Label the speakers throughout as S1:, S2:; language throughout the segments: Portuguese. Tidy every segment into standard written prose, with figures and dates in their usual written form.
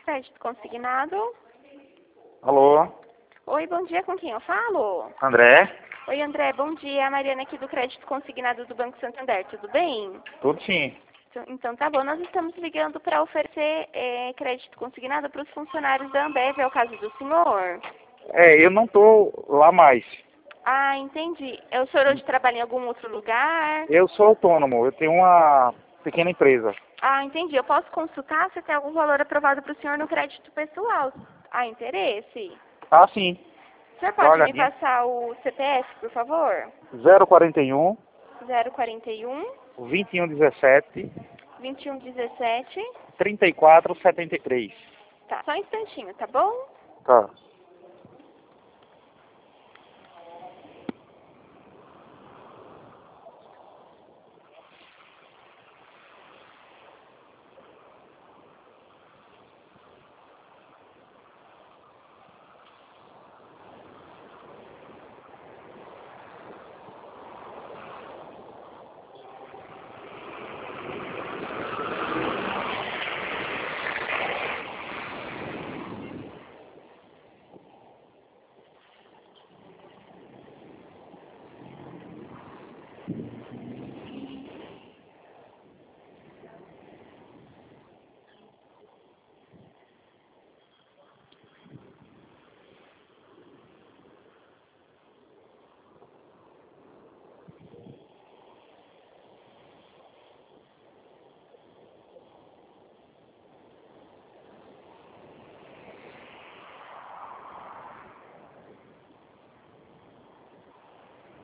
S1: crédito consignado.
S2: Alô,
S1: Oi, bom dia, com quem eu falo?
S2: André?
S1: Oi, André, bom dia. A Mariana aqui do crédito consignado do Banco Santander, tudo bem?
S2: Tudo sim.
S1: Então tá bom, nós estamos ligando para oferecer crédito consignado para os funcionários da Ambev, é o caso do senhor?
S2: Eu não tô lá mais.
S1: Ah, entendi. O senhor hoje trabalha em algum outro lugar?
S2: Eu sou autônomo, eu tenho uma pequena empresa.
S1: Ah, entendi. Eu posso consultar se tem algum valor aprovado para o senhor no crédito pessoal. Há interesse?
S2: Ah, sim.
S1: O senhor
S2: Dá uma
S1: pode me
S2: olhadinha.
S1: passar o CPF, por favor?
S2: 041
S1: 041
S2: 2117
S1: 2117.
S2: 3473.
S1: Tá, só um instantinho, tá bom?
S2: Tá.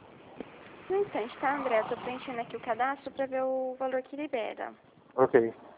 S1: Um instante, tá, André? Eu tô preenchendo aqui o cadastro para ver o valor que libera.
S2: Ok.